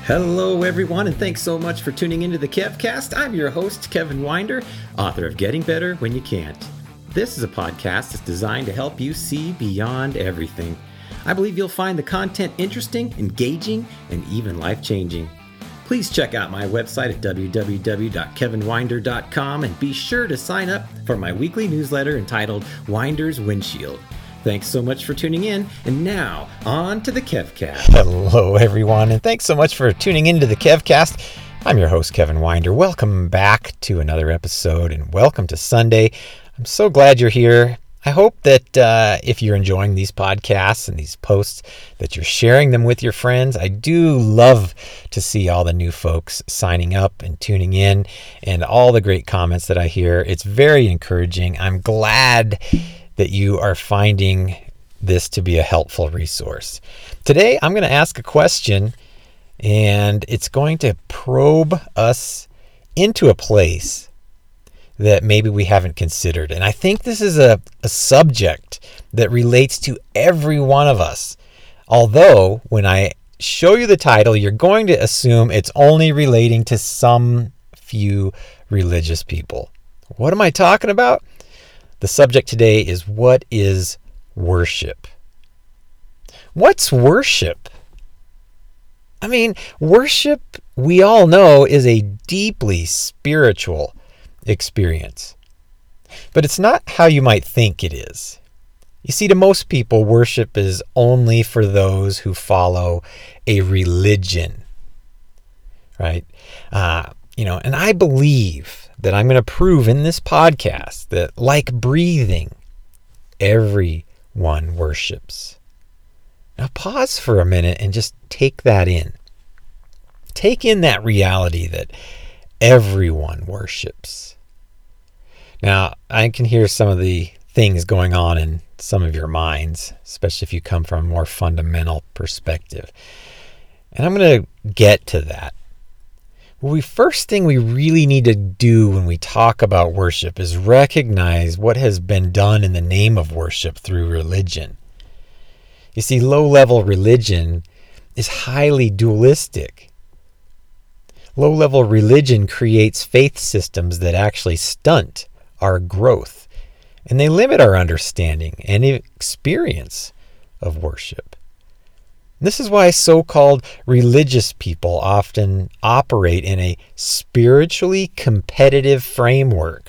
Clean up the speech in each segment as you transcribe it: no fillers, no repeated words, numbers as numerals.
Hello, everyone, and thanks so much for tuning into the KevCast. I'm your host, Kevin Winder, author of Getting Better When You Can't. This is a podcast that's designed to help you see beyond everything. I believe you'll find the content interesting, engaging, and even life-changing. Please check out my website at www.kevinwinder.com and be sure to sign up for my weekly newsletter entitled Winder's Windshield. Thanks so much for tuning in, and now, on to the KevCast. Hello, everyone, and thanks so much for tuning into the KevCast. I'm your host, Kevin Winder. Welcome back to another episode, and welcome to Sunday. I'm so glad you're here. I hope that if you're enjoying these podcasts and these posts, that you're sharing them with your friends. I do love to see all the new folks signing up and tuning in, and all the great comments that I hear. It's very encouraging. I'm glad that you are finding this to be a helpful resource. Today, I'm going to ask a question, and it's going to probe us into a place that maybe we haven't considered. And I think this is a subject that relates to every one of us. Although, when I show you the title, you're going to assume it's only relating to some few religious people. What am I talking about? The subject today is, what is worship? What's worship? I mean, worship, we all know, is a deeply spiritual experience. But it's not how you might think it is. You see, to most people, worship is only for those who follow a religion, right? And I believe that I'm going to prove in this podcast that, like breathing, everyone worships. Now pause for a minute and just take that in. Take in that reality that everyone worships. Now, I can hear some of the things going on in some of your minds, especially if you come from a more fundamental perspective. And I'm going to get to that. First thing we really need to do when we talk about worship is recognize what has been done in the name of worship through religion. You see, low-level religion is highly dualistic. Low-level religion creates faith systems that actually stunt our growth, and they limit our understanding and experience of worship. This is why so-called religious people often operate in a spiritually competitive framework.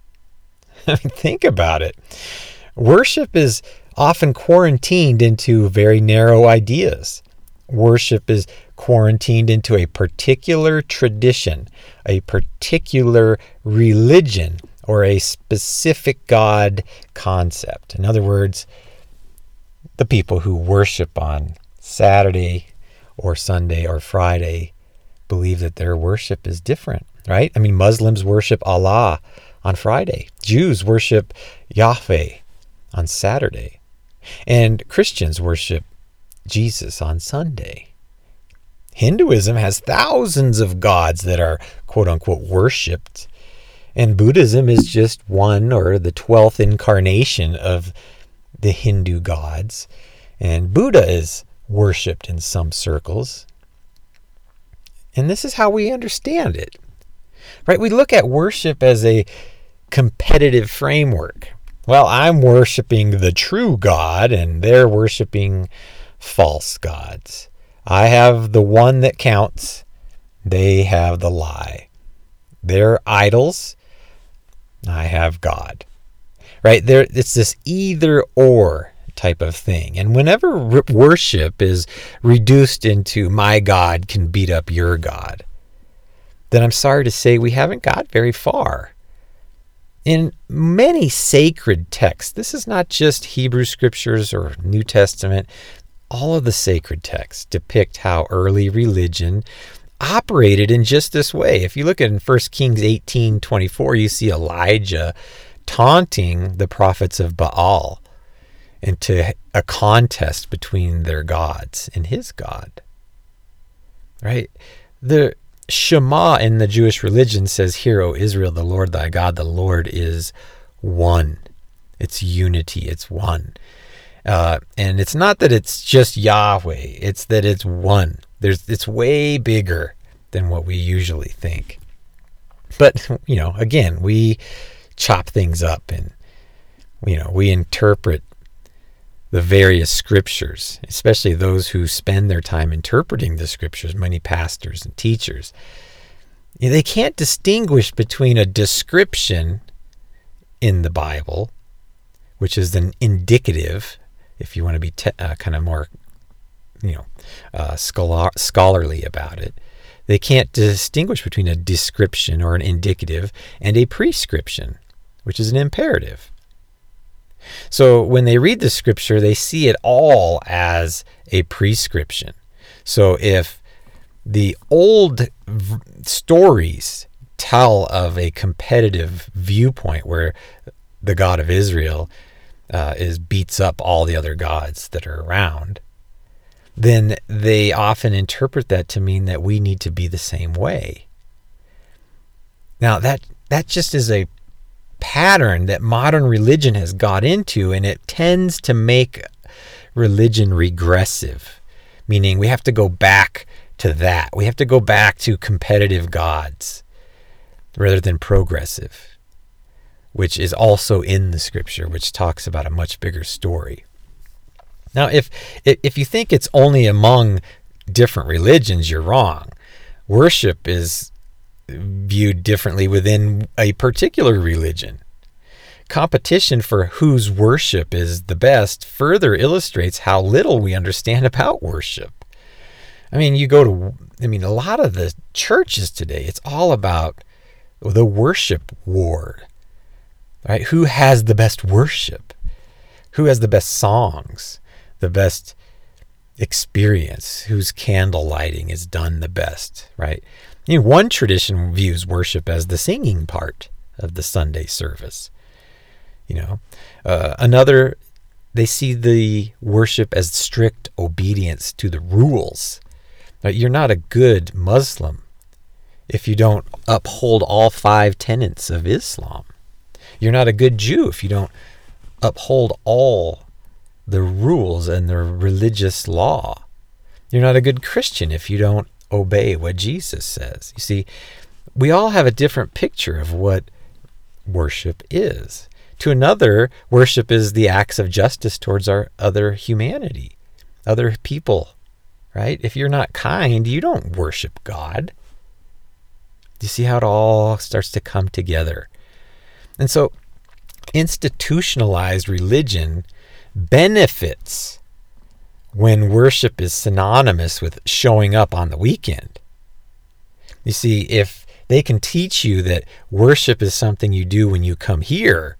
I mean, think about it. Worship is often quarantined into very narrow ideas. Worship is quarantined into a particular tradition, a particular religion, or a specific God concept. In other words, the people who worship on Saturday or Sunday or Friday believe that their worship is different, right? I mean, Muslims worship Allah on Friday. Jews worship Yahweh on Saturday. And Christians worship Jesus on Sunday. Hinduism has thousands of gods that are quote-unquote worshipped. And Buddhism is just one, or the 12th incarnation of the Hindu gods. And Buddha is worshipped in some circles. And this is how we understand it, right? We look at worship as a competitive framework. Well, I'm worshiping the true God, and they're worshiping false gods. I have the one that counts. They have the lie. They're idols. I have God, right? It's this either or type of thing. And whenever worship is reduced into my God can beat up your God, then I'm sorry to say we haven't got very far. In many sacred texts, this is not just Hebrew scriptures or New Testament, all of the sacred texts depict how early religion operated in just this way. If you look at in 1 Kings 18:24, you see Elijah taunting the prophets of Baal into a contest between their gods and his God. Right? The Shema in the Jewish religion says, "Hear, O Israel, the Lord thy God, the Lord is one." It's unity. It's one. And it's not that it's just Yahweh. It's that it's one. It's way bigger than what we usually think. But, again, we chop things up and, we interpret the various scriptures, especially those who spend their time interpreting the scriptures, many pastors and teachers. They can't distinguish between a description in the Bible, which is an indicative, if you want to be kind of more, scholarly about it. They can't distinguish between a description or an indicative and a prescription, which is an imperative. So when they read the scripture, they see it all as a prescription. So if the old stories tell of a competitive viewpoint where the God of Israel beats up all the other gods that are around, then they often interpret that to mean that we need to be the same way. Now that just is a pattern that modern religion has got into, and it tends to make religion regressive, meaning we have to go back to that. We have to go back to competitive gods rather than progressive, which is also in the scripture, which talks about a much bigger story. Now, if you think it's only among different religions, you're wrong. Worship is viewed differently within a particular religion. Competition for whose worship is the best further illustrates how little we understand about worship. A lot of the churches today, it's all about the worship war, right? Who has the best worship? Who has the best songs? The best experience? Whose candle lighting is done the best, right? One tradition views worship as the singing part of the Sunday service. Another, they see the worship as strict obedience to the rules. Right? You're not a good Muslim if you don't uphold all 5 tenets of Islam. You're not a good Jew if you don't uphold all the rules and the religious law. You're not a good Christian if you don't obey what Jesus says. You see, we all have a different picture of what worship is. To another, worship is the acts of justice towards our other humanity, other people, right? If you're not kind, you don't worship God. Do you see how it all starts to come together? And so institutionalized religion benefits when worship is synonymous with showing up on the weekend. You see, if they can teach you that worship is something you do when you come here,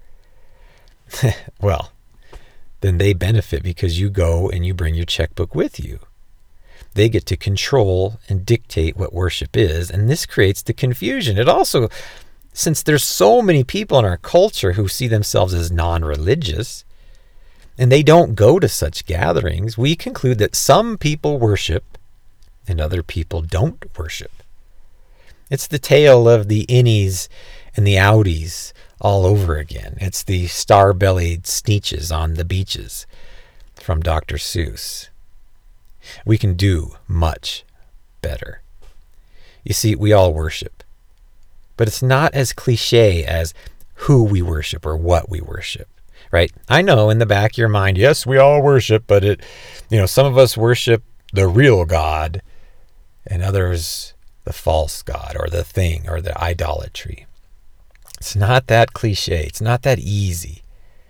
well, then they benefit because you go and you bring your checkbook with you. They get to control and dictate what worship is, and this creates the confusion. It also, since there's so many people in our culture who see themselves as non-religious, and they don't go to such gatherings, we conclude that some people worship and other people don't worship. It's the tale of the innies and the outies all over again. It's the star-bellied sneetches on the beaches from Dr. Seuss. We can do much better. You see, we all worship, but it's not as cliche as who we worship or what we worship. Right? I know in the back of your mind, yes, we all worship, but some of us worship the real God and others the false God or the thing or the idolatry. It's not that cliche. It's not that easy.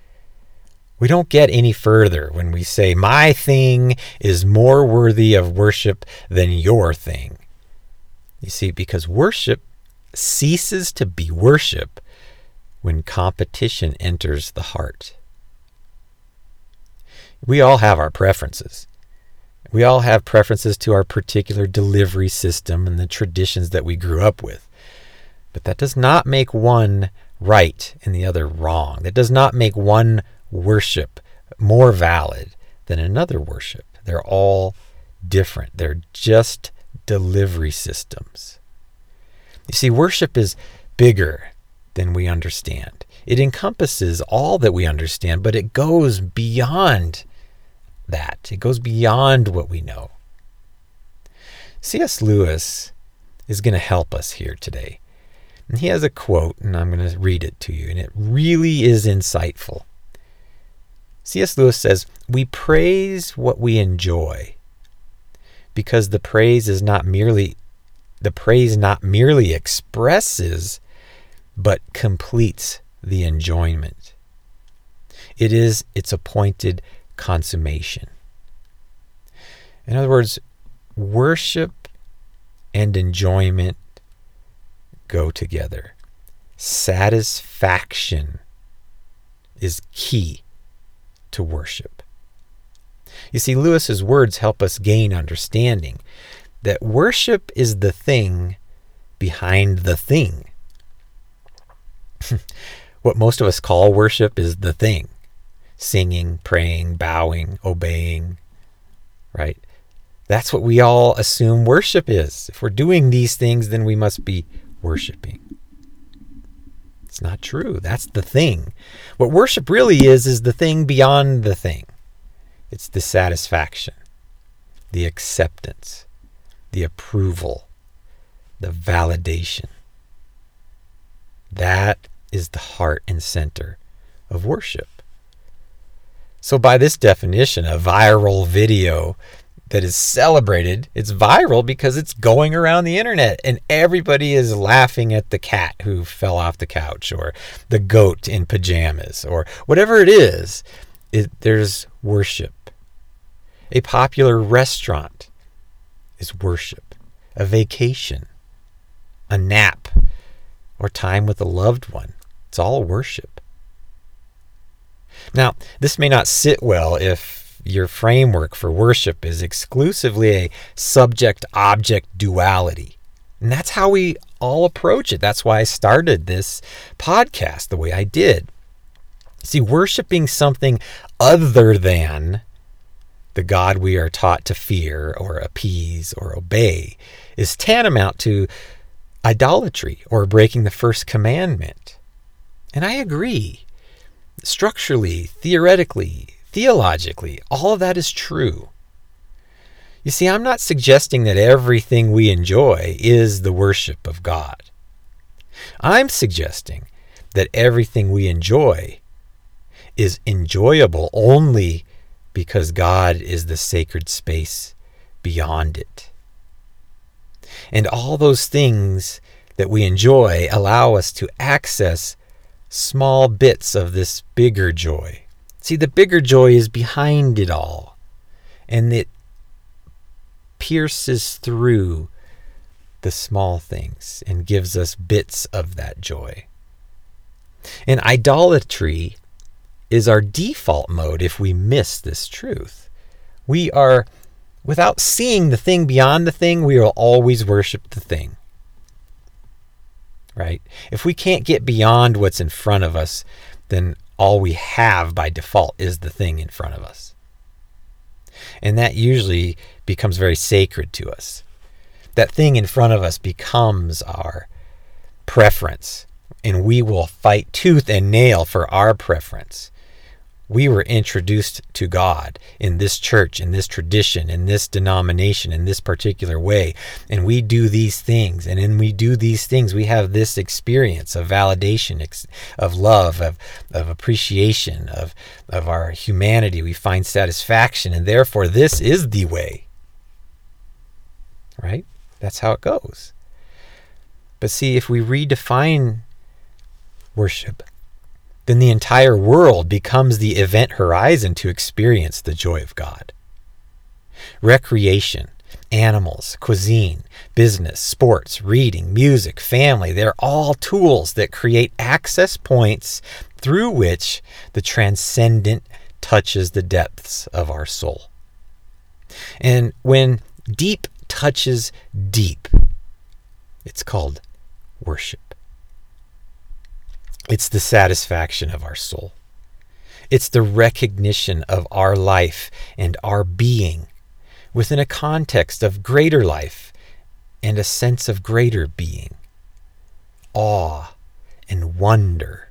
We don't get any further when we say, my thing is more worthy of worship than your thing. You see, because worship ceases to be worship when competition enters the heart. We all have our preferences. We all have preferences to our particular delivery system and the traditions that we grew up with. But that does not make one right and the other wrong. That does not make one worship more valid than another worship. They're all different. They're just delivery systems. You see, worship is bigger than we understand. It encompasses all that we understand, but it goes beyond that. It goes beyond what we know. C.S. Lewis is going to help us here today. And he has a quote, and I'm going to read it to you, and it really is insightful. C.S. Lewis says, "We praise what we enjoy because the praise not merely expresses, but completes the enjoyment. It is its appointed consummation." In other words, worship and enjoyment go together. Satisfaction is key to worship. You see, Lewis's words help us gain understanding that worship is the thing behind the thing. What most of us call worship is the thing. Singing, praying, bowing, obeying, right? That's what we all assume worship is. If we're doing these things, then we must be worshiping. It's not true. That's the thing. What worship really is the thing beyond the thing. It's the satisfaction, the acceptance, the approval, the validation. That is the heart and center of worship. So by this definition, a viral video that is celebrated, it's viral because it's going around the internet and everybody is laughing at the cat who fell off the couch or the goat in pajamas or whatever it is. There's worship. A popular restaurant is worship. A vacation, a nap, or time with a loved one. It's all worship. Now, this may not sit well if your framework for worship is exclusively a subject-object duality. And that's how we all approach it. That's why I started this podcast the way I did. See, worshiping something other than the God we are taught to fear or appease or obey is tantamount to idolatry or breaking the first commandment. And I agree. Structurally, theoretically, theologically, all of that is true. You see, I'm not suggesting that everything we enjoy is the worship of God. I'm suggesting that everything we enjoy is enjoyable only because God is the sacred space beyond it. And all those things that we enjoy allow us to access small bits of this bigger joy. See, the bigger joy is behind it all, and it pierces through the small things and gives us bits of that joy. And idolatry is our default mode if we miss this truth. We are, without seeing the thing beyond the thing, we will always worship the thing. Right? If we can't get beyond what's in front of us, then all we have by default is the thing in front of us. And that usually becomes very sacred to us. That thing in front of us becomes our preference, and we will fight tooth and nail for our preference. We were introduced to God in this church, in this tradition, in this denomination, in this particular way. And we do these things. And when we do these things, we have this experience of validation, of love, of appreciation, of our humanity. We find satisfaction. And therefore, this is the way. Right? That's how it goes. But see, if we redefine worship, then the entire world becomes the event horizon to experience the joy of God. Recreation, animals, cuisine, business, sports, reading, music, family, they're all tools that create access points through which the transcendent touches the depths of our soul. And when deep touches deep, it's called worship. It's the satisfaction of our soul. It's the recognition of our life and our being within a context of greater life and a sense of greater being. Awe and wonder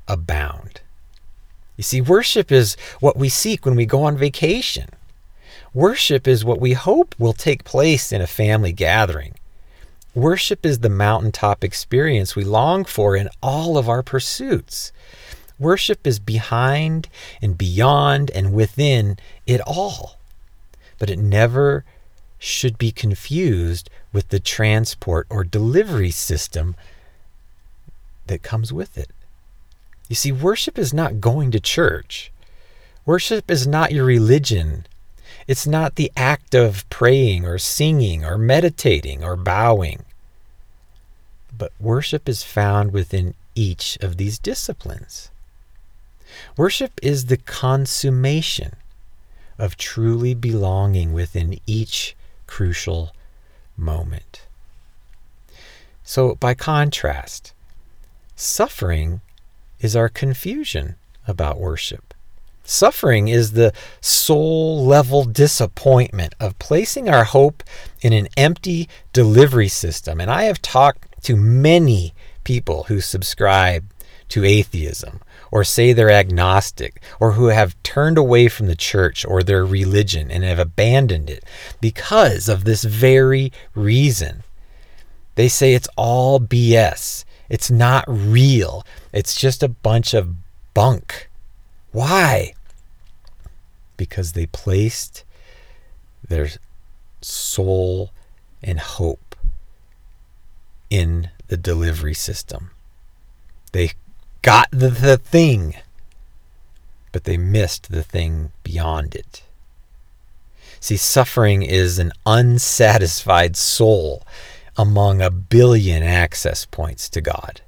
abound. You see, worship is what we seek when we go on vacation, Worship is what we hope will take place in a family gathering. Worship is the mountaintop experience we long for in all of our pursuits. Worship is behind and beyond and within it all. But it never should be confused with the transport or delivery system that comes with it. You see, worship is not going to church. Worship is not your religion. It's not the act of praying or singing or meditating or bowing. But worship is found within each of these disciplines. Worship is the consummation of truly belonging within each crucial moment. So, by contrast, suffering is our confusion about worship. Suffering is the soul-level disappointment of placing our hope in an empty delivery system. And I have talked to many people who subscribe to atheism, or say they're agnostic, or who have turned away from the church or their religion and have abandoned it because of this very reason. They say it's all BS. It's not real. It's just a bunch of bunk. Why? Because they placed their soul and hope in the delivery system. They got the thing, but they missed the thing beyond it. See, suffering is an unsatisfied soul among a billion access points to God.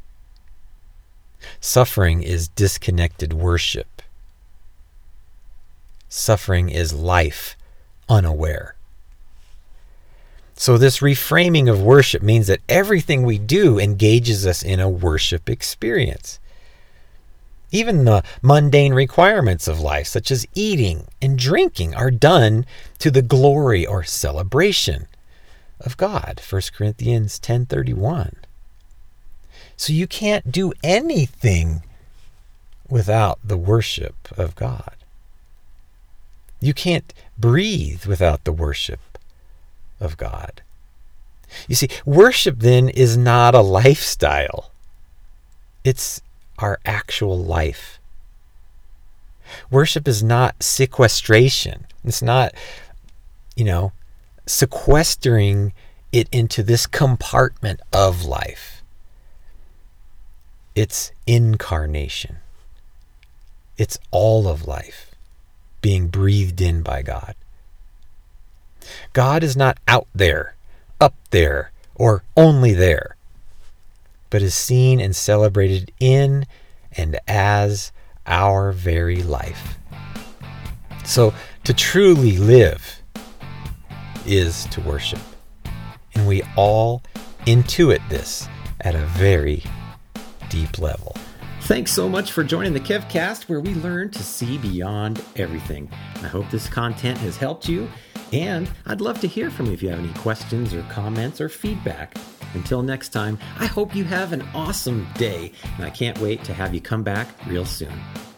Suffering is disconnected worship. Suffering is life unaware. So this reframing of worship means that everything we do engages us in a worship experience. Even the mundane requirements of life, such as eating and drinking, are done to the glory or celebration of God. 1 Corinthians 10:31. So you can't do anything without the worship of God. You can't breathe without the worship of God. You see, worship then is not a lifestyle. It's our actual life. Worship is not sequestration. It's not, sequestering it into this compartment of life. It's incarnation. It's all of life being breathed in by God. God is not out there, up there, or only there, but is seen and celebrated in and as our very life. So to truly live is to worship. And we all intuit this at a very deep level. Thanks so much for joining the KevCast, where we learn to see beyond everything. I hope this content has helped you, and I'd love to hear from you if you have any questions or comments or feedback. Until next time, I hope you have an awesome day, and I can't wait to have you come back real soon.